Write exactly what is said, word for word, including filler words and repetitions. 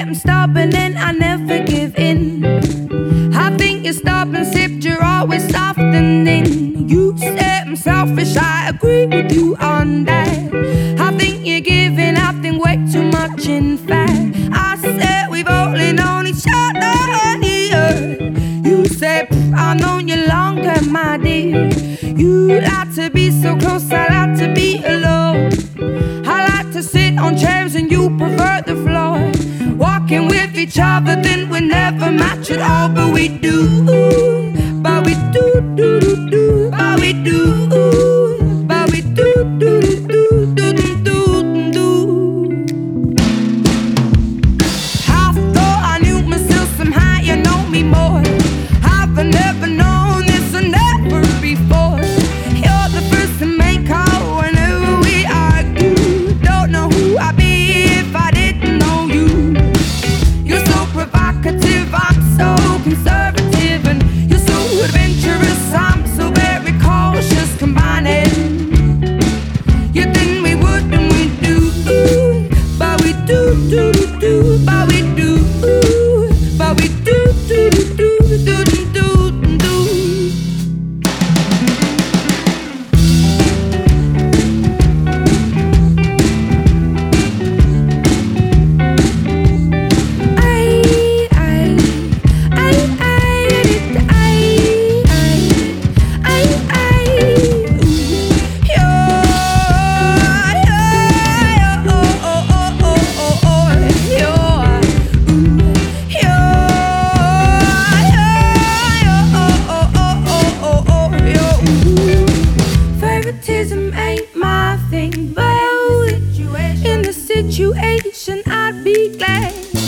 I'm stubborn and I never give in. I think you're stubborn, sipped, you're always softening. You said I'm selfish, I agree with you on that. I think you're giving, I think way too much in fact. I said we've only known each other here. You said I've known you longer, my dear. You like to be so close, I like to be alone. I like to sit on chairs and you prefer the floor. Walking with each other, then we never match at all. But we do, but we do, do, do, do. But we do, but we do, do, do, do, do, do, do. I thought I knew myself, somehow you know me more. I've never known this and never before. You're the first to make call whenever we argue. Don't know who I'd be if I didn't know you. You're so provocative, I'm so conservative, and you're so adventurous, I'm so very cautious. Combining, you think we would and we do, but we do, do, do, do, but we do, but we do, do, do, do, do, do, do. Favoritism ain't my thing, but in the situation I'd be glad.